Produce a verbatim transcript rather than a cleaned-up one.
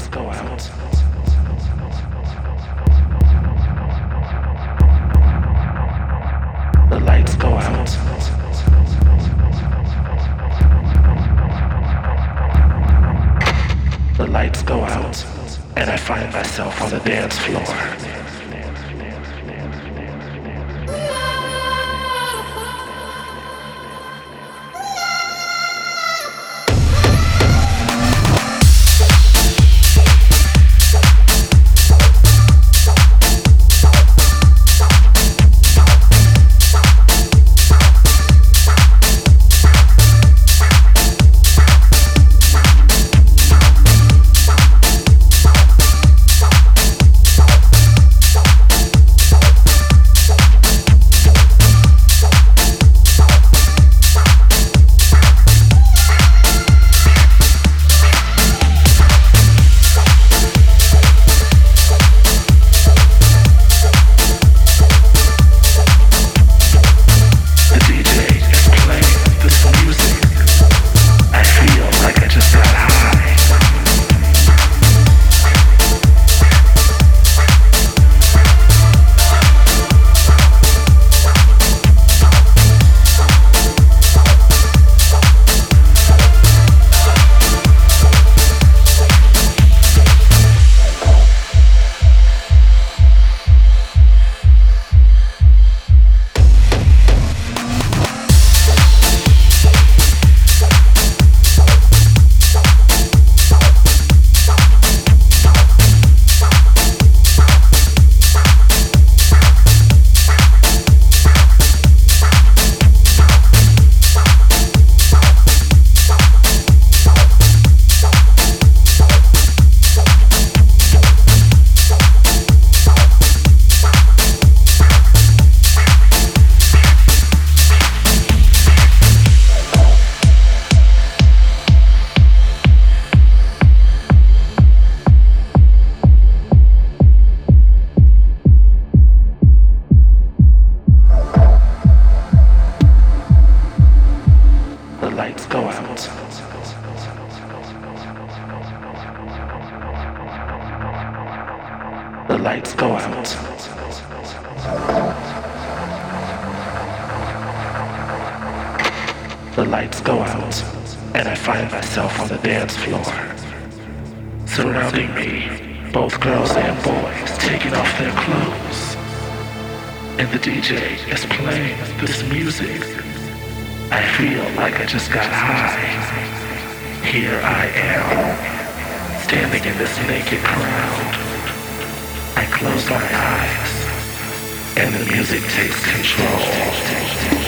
lights go out. The lights go out. The lights go out, and I find myself on the dance floor. The lights go out. The lights go out, and I find myself on the dance floor. Surrounding me, both girls and boys taking off their clothes. And the D J is playing this music. I feel like I just got high. Here I am, standing in this naked crowd. I close my eyes, and the music takes control.